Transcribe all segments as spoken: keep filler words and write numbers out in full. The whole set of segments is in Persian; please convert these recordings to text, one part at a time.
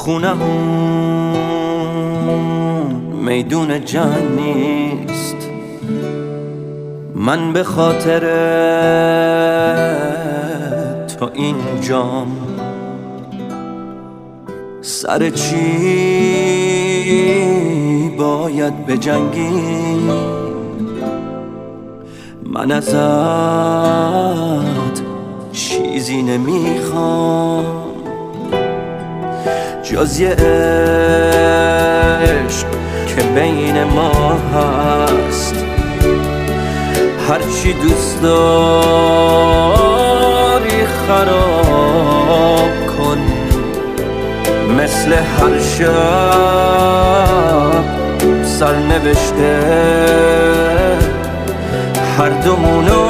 خونمون میدون جنگ نیست، من به خاطر تو اینجام. سر چی باید بجنگی؟ من ازت چیزی نمیخوام جز یه عشق که بین ما هست. هرچی دوست داری خراب کن، مثل هر شب سرنوشته هر دومونو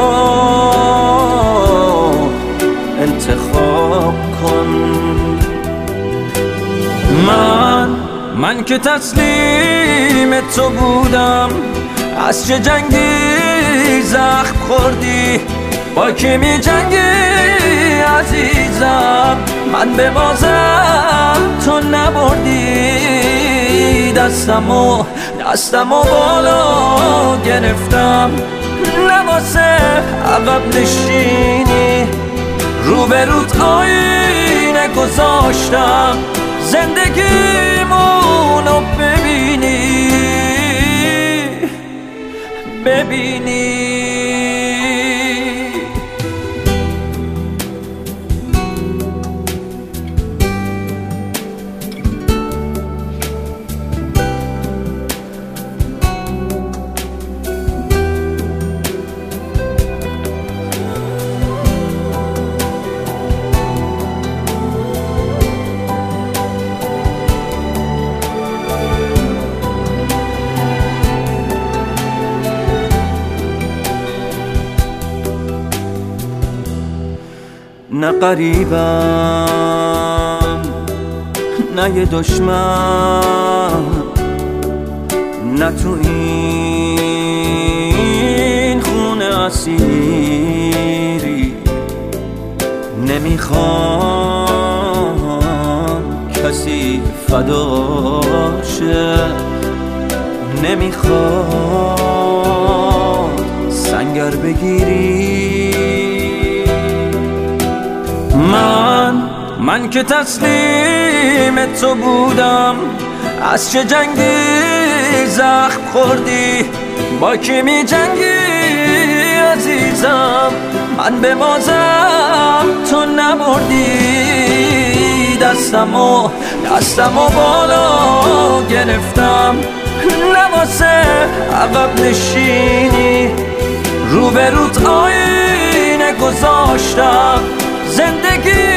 انتخاب کن. من من که تسلیم تو بودم، از چه جنگی زخم خوردی؟ با کی می جنگی عزیزم؟ من به بازم تو نبردی. دستمو دستمو بالا گرفتم، لباس عقب نشینی روبروت آینه گذاشتم، زندگیمونو ببینی ببینی. نه قریبم نه یه دشمن، نه تو این خونه اسیری. نمیخوام کسی فداشه، نمیخوام سنگر بگیری. من من که تسلیم تو بودم، از چه جنگی زخم خوردی؟ با کی می جنگی عزیزم؟ من به بازم تو نبردی. دستمو دستمو بالا گرفتم، لباس عقب نشینی روبروت آینه گذاشتم، زندگی